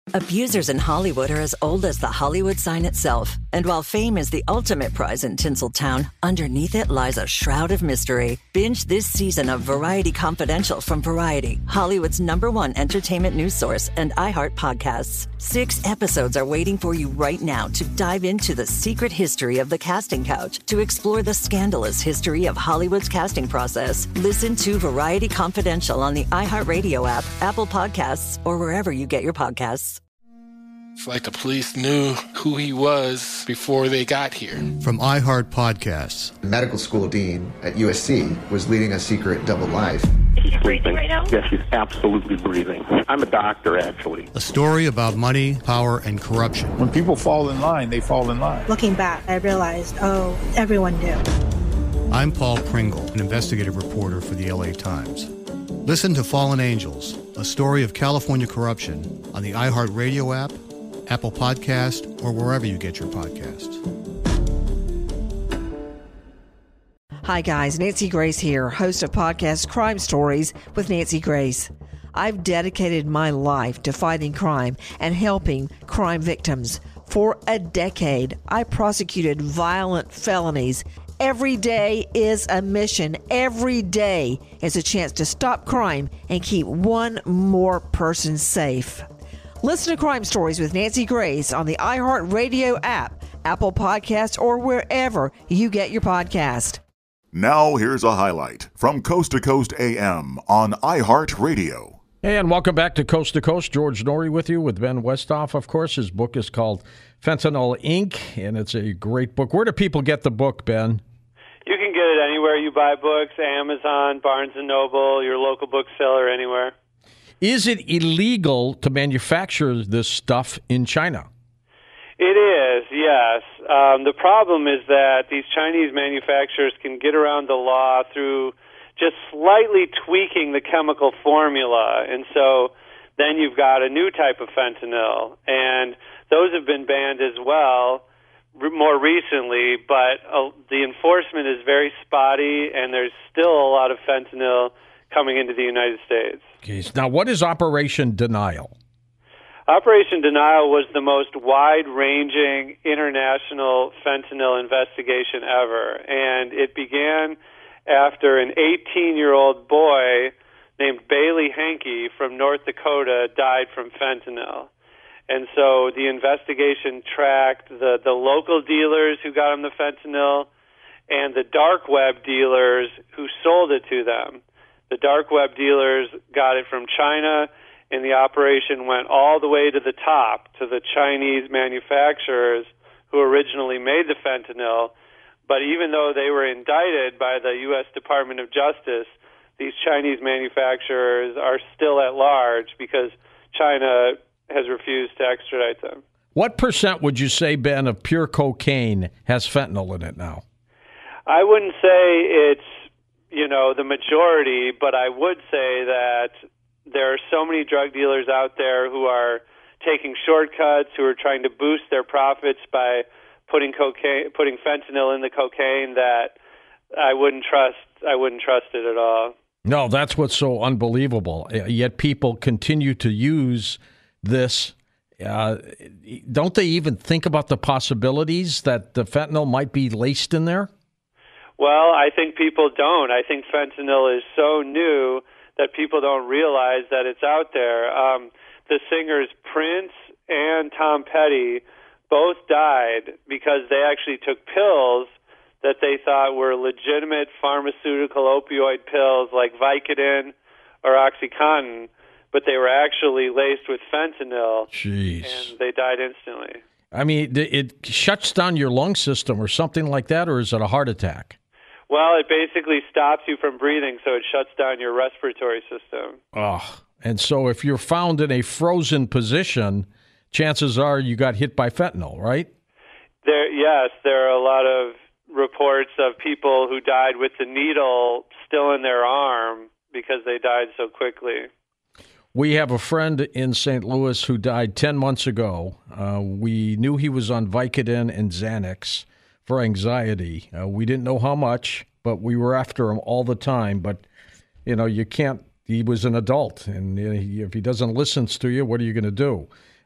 Abusers in Hollywood are as old as the Hollywood sign itself. And while fame is the ultimate prize in Tinseltown, underneath it lies a shroud of mystery. Binge this season of Variety Confidential from Variety, Hollywood's #1 entertainment news source, and iHeart Podcasts. 6 episodes are waiting for you right now to dive into the secret history of the casting couch, to explore the scandalous history of Hollywood's casting process. Listen to Variety Confidential on the iHeartRadio app, Apple Podcasts, or wherever you get your podcasts. It's like the police knew who he was before they got here. From iHeart Podcasts. The medical school dean at USC was leading a secret double life. He's breathing right now? Yes, he's absolutely breathing. I'm a doctor, actually. A story about money, power, and corruption. When people fall in line, they fall in line. Looking back, I realized, everyone knew. I'm Paul Pringle, an investigative reporter for the LA Times. Listen to Fallen Angels, a story of California corruption on the iHeartRadio app, Apple Podcast, or wherever you get your podcasts. Hi guys, Nancy Grace here, host of podcast Crime Stories with Nancy Grace. I've dedicated my life to fighting crime and helping crime victims. For a decade, I prosecuted violent felonies. Every day is a mission. Every day is a chance to stop crime and keep one more person safe. Listen to Crime Stories with Nancy Grace on the iHeartRadio app, Apple Podcasts, or wherever you get your podcast. Now here's a highlight from Coast to Coast AM on iHeartRadio. And welcome back to Coast. George Norrie with you with Ben Westhoff, of course. His book is called Fentanyl Inc., and it's a great book. Where do people get the book, Ben? You can get it anywhere you buy books, Amazon, Barnes & Noble, your local bookseller, anywhere. Is it illegal to manufacture this stuff in China? It is, yes. The problem is that these Chinese manufacturers can get around the law through just slightly tweaking the chemical formula. And so then you've got a new type of fentanyl. And those have been banned as well more recently, but the enforcement is very spotty, and there's still a lot of fentanyl coming into the United States. Okay, now what is Operation Denial? Operation Denial was the most wide-ranging international fentanyl investigation ever, and it began after an 18-year-old boy named Bailey Hankey from North Dakota died from fentanyl. And so the investigation tracked the local dealers who got him the fentanyl and the dark web dealers who sold it to them. The dark web dealers got it from China, and the operation went all the way to the top, to the Chinese manufacturers who originally made the fentanyl. But even though they were indicted by the U.S. Department of Justice, these Chinese manufacturers are still at large because China has refused to extradite them. What percent would you say, Ben, of pure cocaine has fentanyl in it now? I wouldn't say it's, the majority, but I would say that there are so many drug dealers out there who are taking shortcuts, who are trying to boost their profits by putting fentanyl in the cocaine, that I wouldn't trust it at all. No, that's what's so unbelievable. Yet people continue to use this. Don't they even think about the possibilities that the fentanyl might be laced in there? Well, I think people don't. I think fentanyl is so new that people don't realize that it's out there. The singers Prince and Tom Petty both died because they actually took pills that they thought were legitimate pharmaceutical opioid pills like Vicodin or OxyContin, but they were actually laced with fentanyl. Jeez. And they died instantly. I mean, it shuts down your lung system or something like that, or is it a heart attack? Well, it basically stops you from breathing, so it shuts down your respiratory system. Oh, and so if you're found in a frozen position, chances are you got hit by fentanyl, right? There are a lot of reports of people who died with the needle still in their arm because they died so quickly. We have a friend in St. Louis who died 10 months ago. We knew he was on Vicodin and Xanax for anxiety. We didn't know how much, but we were after him all the time. But, you can't, he was an adult, and if he doesn't listen to you, what are you going to do?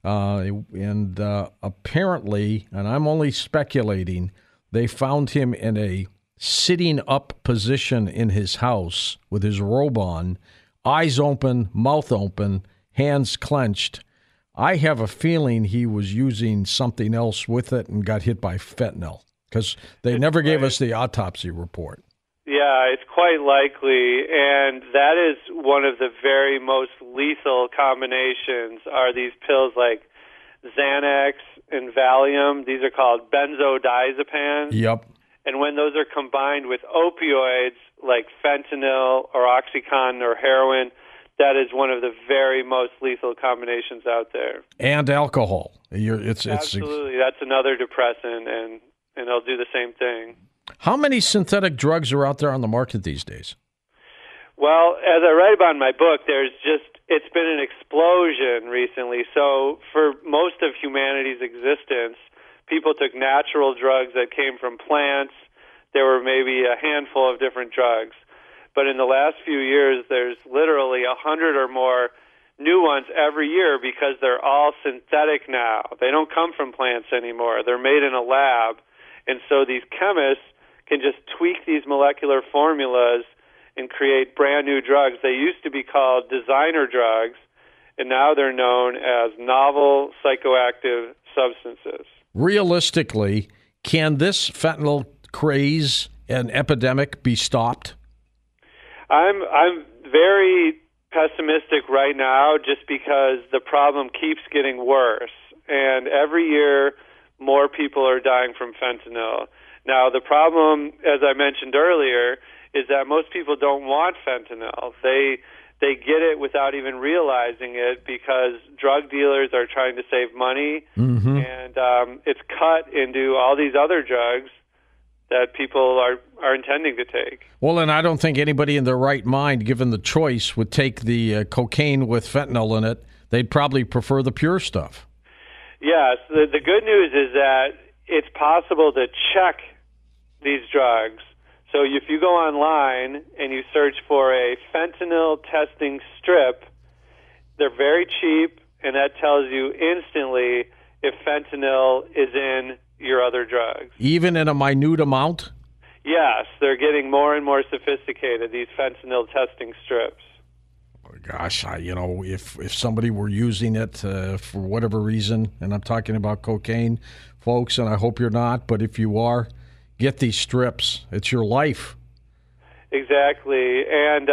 And apparently, and I'm only speculating, they found him in a sitting up position in his house with his robe on, eyes open, mouth open, hands clenched. I have a feeling he was using something else with it and got hit by fentanyl, because they never gave us the autopsy report. Yeah, it's quite likely, and that is one of the very most lethal combinations are these pills like Xanax and Valium. These are called benzodiazepines. Yep. And when those are combined with opioids like fentanyl or OxyContin or heroin, that is one of the very most lethal combinations out there. And alcohol. Absolutely. That's another depressant, and they'll do the same thing. How many synthetic drugs are out there on the market these days? Well, as I write about in my book, it's been an explosion recently. So for most of humanity's existence, people took natural drugs that came from plants. There were maybe a handful of different drugs. But in the last few years, there's literally 100 or more new ones every year because they're all synthetic now. They don't come from plants anymore. They're made in a lab. And so these chemists can just tweak these molecular formulas and create brand new drugs. They used to be called designer drugs, and now they're known as novel psychoactive substances. Realistically, can this fentanyl craze and epidemic be stopped? I'm very pessimistic right now just because the problem keeps getting worse. And every year, more people are dying from fentanyl. Now, the problem, as I mentioned earlier, is that most people don't want fentanyl. They get it without even realizing it because drug dealers are trying to save money, and it's cut into all these other drugs that people are intending to take. Well, and I don't think anybody in their right mind, given the choice, would take the cocaine with fentanyl in it. They'd probably prefer the pure stuff. Yes. The good news is that it's possible to check these drugs. So if you go online and you search for a fentanyl testing strip, they're very cheap, and that tells you instantly if fentanyl is in your other drugs. Even in a minute amount? Yes, they're getting more and more sophisticated, these fentanyl testing strips. Gosh, if somebody were using it for whatever reason, and I'm talking about cocaine, folks, and I hope you're not, but if you are, get these strips. It's your life. Exactly. And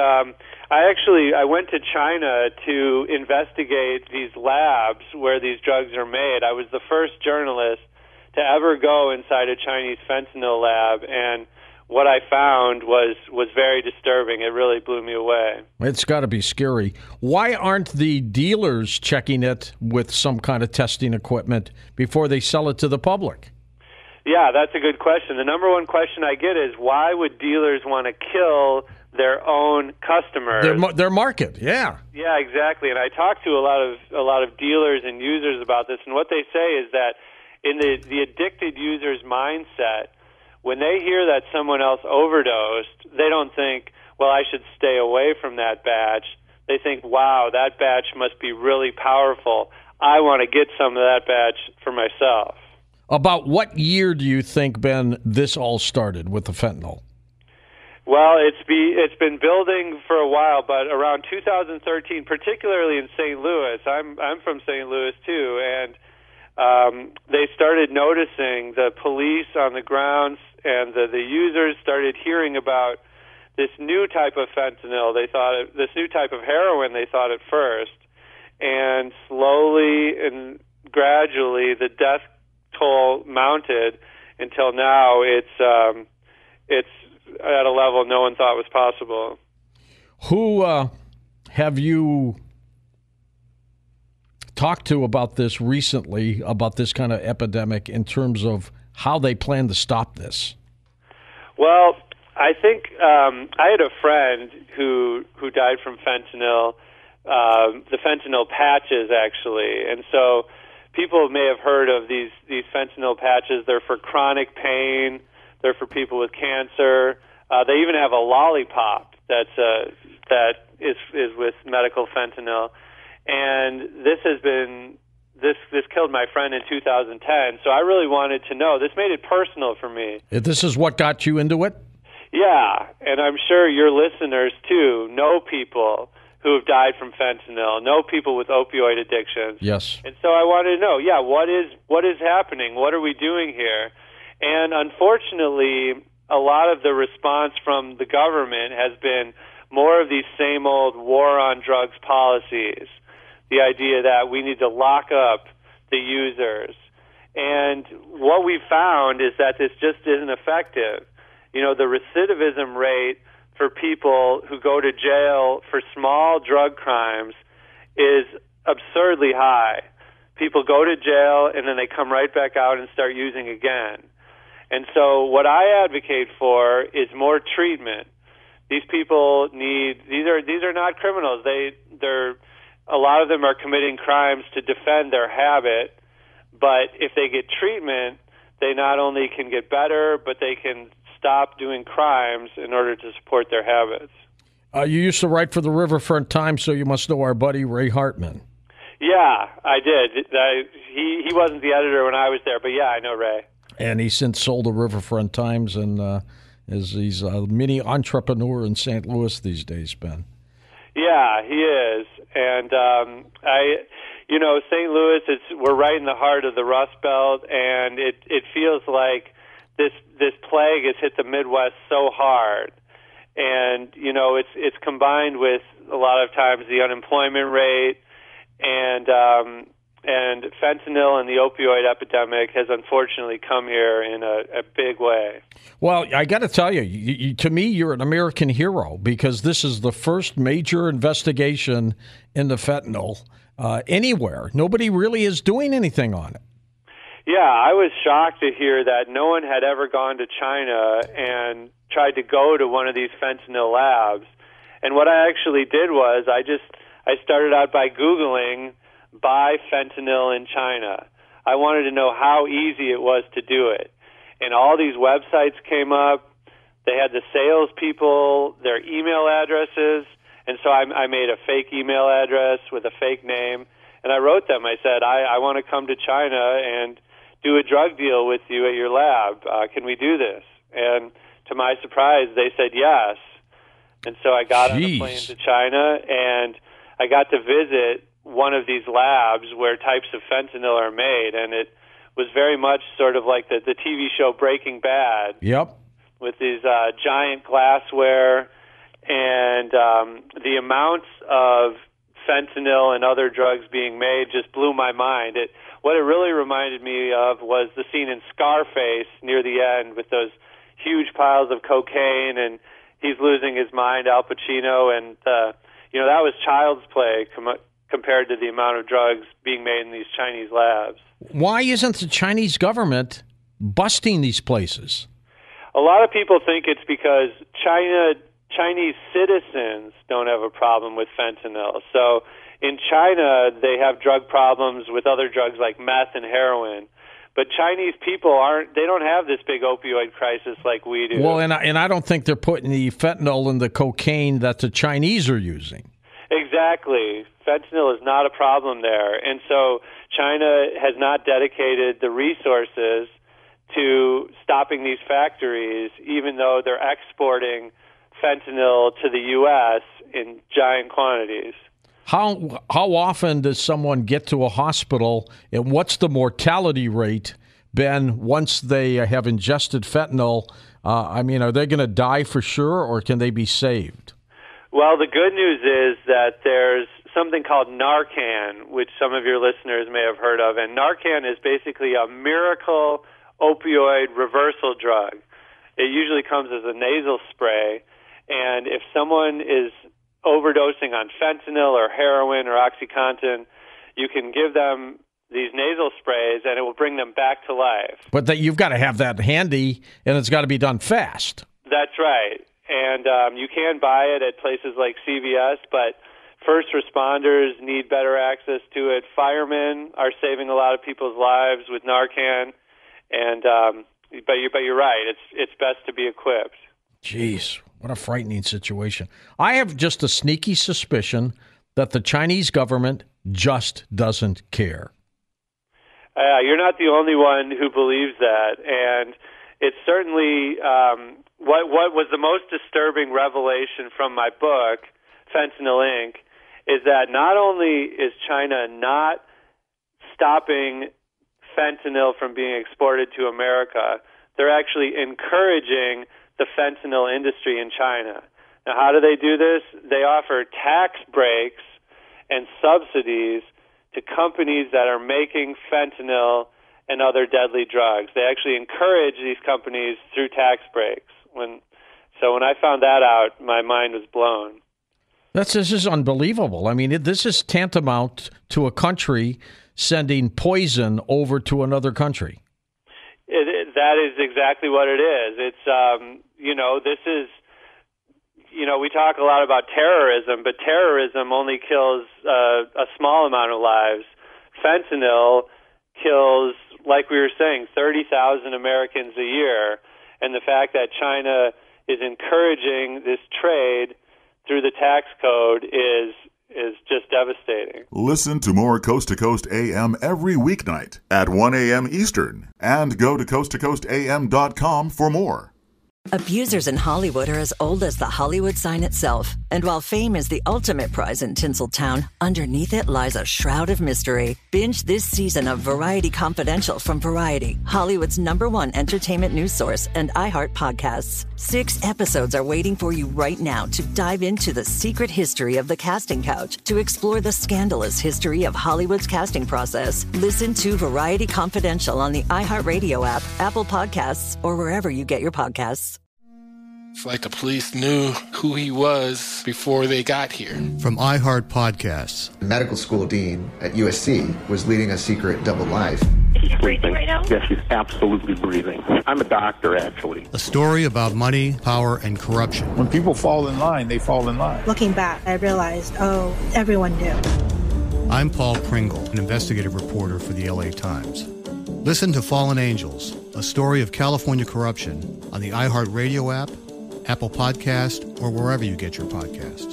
I went to China to investigate these labs where these drugs are made. I was the first journalist to ever go inside a Chinese fentanyl lab, and what I found was very disturbing. It really blew me away. It's got to be scary. Why aren't the dealers checking it with some kind of testing equipment before they sell it to the public? Yeah, that's a good question. The number one question I get is, why would dealers want to kill their own customers? Their market, yeah. Yeah, exactly. And I talked to a lot of dealers and users about this, and what they say is that in the addicted user's mindset, when they hear that someone else overdosed, they don't think, well, I should stay away from that batch. They think, wow, that batch must be really powerful. I want to get some of that batch for myself. About what year do you think, Ben, this all started with the fentanyl? Well, it's been building for a while, but around 2013, particularly in St. Louis, I'm from St. Louis too, and they started noticing, the police on the grounds and the users started hearing about this new type of fentanyl. This new type of heroin, they thought at first, and slowly and gradually the death toll mounted until now it's at a level no one thought was possible. Who have you talked to about this recently, about this kind of epidemic, in terms of how they plan to stop this? Well, I think I had a friend who died from fentanyl, the fentanyl patches, actually. And so people may have heard of these fentanyl patches. They're for chronic pain. They're for people with cancer. They even have a lollipop that is with medical fentanyl. And this has been this killed my friend in 2010. So I really wanted to know. This made it personal for me. This is what got you into it? Yeah, and I'm sure your listeners, too, know people who have died from fentanyl, know people with opioid addictions. Yes. And so I wanted to know, what is happening? What are we doing here? And unfortunately, a lot of the response from the government has been more of these same old war on drugs policies, the idea that we need to lock up the users. And what we found is that this just isn't effective. You know, the recidivism rate for people who go to jail for small drug crimes is absurdly high. People go to jail and then they come right back out and start using again. And so what I advocate for is more treatment. These people these are not criminals. They're a lot of them are committing crimes to defend their habit, but if they get treatment, they not only can get better, but they can stop doing crimes in order to support their habits. You used to write for the Riverfront Times, so you must know our buddy Ray Hartman. Yeah, I did. He wasn't the editor when I was there, but yeah, I know Ray. And he's since sold the Riverfront Times, and he's a mini entrepreneur in St. Louis these days, Ben. Yeah, he is. And St. Louis, we're right in the heart of the Rust Belt, and it feels like this plague has hit the Midwest so hard. And, it's combined with a lot of times the unemployment rate, and fentanyl and the opioid epidemic has unfortunately come here in a big way. Well, I got to tell you, to me, you're an American hero, because this is the first major investigation into fentanyl anywhere. Nobody really is doing anything on it. Yeah, I was shocked to hear that no one had ever gone to China and tried to go to one of these fentanyl labs. And what I actually did was I started out by Googling buy fentanyl in China. I wanted to know how easy it was to do it. And all these websites came up. They had the salespeople, their email addresses. And so I made a fake email address with a fake name. And I wrote them. I said, I want to come to China and do a drug deal with you at your lab. Can we do this? And to my surprise, they said yes. And so I got on a plane to China, and I got to visit one of these labs where types of fentanyl are made, and it was very much sort of like the TV show Breaking Bad. Yep. With these giant glassware, and the amounts of fentanyl and other drugs being made just blew my mind. What it really reminded me of was the scene in Scarface near the end with those huge piles of cocaine, and he's losing his mind, Al Pacino, and that was child's play compared to the amount of drugs being made in these Chinese labs. Why isn't the Chinese government busting these places? A lot of people think it's because Chinese citizens don't have a problem with fentanyl. So in China, they have drug problems with other drugs like meth and heroin. But Chinese people they don't have this big opioid crisis like we do. Well, and I don't think they're putting the fentanyl in the cocaine that the Chinese are using. Exactly. Fentanyl is not a problem there. And so China has not dedicated the resources to stopping these factories, even though they're exporting fentanyl to the U.S. in giant quantities. How often does someone get to a hospital, and what's the mortality rate, Ben, once they have ingested fentanyl? Are they going to die for sure, or can they be saved? Well, the good news is that there's something called Narcan, which some of your listeners may have heard of. And Narcan is basically a miracle opioid reversal drug. It usually comes as a nasal spray. And if someone is overdosing on fentanyl or heroin or OxyContin, you can give them these nasal sprays and it will bring them back to life. But you've got to have that handy, and it's got to be done fast. That's right. And you can buy it at places like CVS, but first responders need better access to it. Firemen are saving a lot of people's lives with Narcan, and but you're right. It's best to be equipped. Jeez, what a frightening situation. I have just a sneaky suspicion that the Chinese government just doesn't care. You're not the only one who believes that, and it's certainly what was the most disturbing revelation from my book, Fentanyl Inc., is that not only is China not stopping fentanyl from being exported to America, they're actually encouraging the fentanyl industry in China. Now, how do they do this? They offer tax breaks and subsidies to companies that are making fentanyl and other deadly drugs. They actually encourage these companies through tax breaks. So when I found that out, my mind was blown. This is unbelievable. I mean, this is tantamount to a country sending poison over to another country. That is exactly what it is. It's, this is, we talk a lot about terrorism, but terrorism only kills a small amount of lives. Fentanyl kills, like we were saying, 30,000 Americans a year. And the fact that China is encouraging this trade through the tax code is just devastating. Listen to more Coast to Coast AM every weeknight at 1 a.m. Eastern. And go to coasttocoastam.com for more. Abusers in Hollywood are as old as the Hollywood sign itself. And while fame is the ultimate prize in Tinseltown, underneath it lies a shroud of mystery. Binge this season of Variety Confidential from Variety, Hollywood's #1 entertainment news source, and iHeart Podcasts. 6 episodes are waiting for you right now to dive into the secret history of the casting couch, to explore the scandalous history of Hollywood's casting process. Listen to Variety Confidential on the iHeartRadio app, Apple Podcasts, or wherever you get your podcasts. It's like the police knew who he was before they got here. From iHeart Podcasts. The medical school dean at USC was leading a secret double life. She's breathing right now? Yes, she's absolutely breathing. I'm a doctor, actually. A story about money, power, and corruption. When people fall in line, they fall in line. Looking back, I realized, everyone knew. I'm Paul Pringle, an investigative reporter for the LA Times. Listen to Fallen Angels, a story of California corruption on the iHeart Radio app, Apple Podcast, or wherever you get your podcasts.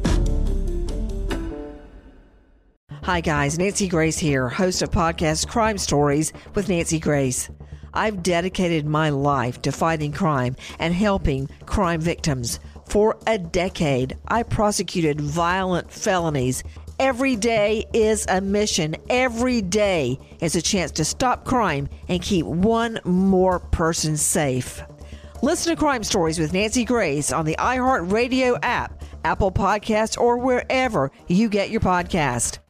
Hi guys, Nancy Grace here, host of podcast Crime Stories with Nancy Grace. I've dedicated my life to fighting crime and helping crime victims. For a decade, I prosecuted violent felonies. Every day is a mission. Every day is a chance to stop crime and keep one more person safe. Listen to Crime Stories with Nancy Grace on the iHeart Radio app, Apple Podcasts, or wherever you get your podcast.